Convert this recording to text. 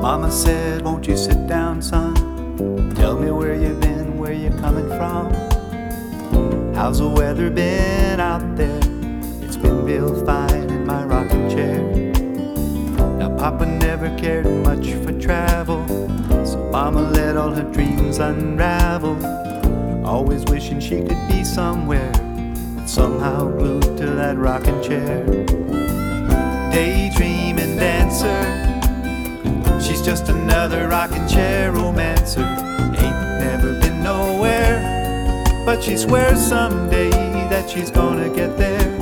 Mama said, won't you sit down, son? Tell me where you've been, where you're coming from. How's the weather been out there? It's been real fine in my rocking chair. Now Papa never cared much for travel, so Mama let all her dreams unravel, always wishing she could be somewhere, but somehow glued to that rocking chair. Daydreaming dancer, she's just another rocking chair romancer. Ain't never been nowhere, but she swears someday that she's gonna get there.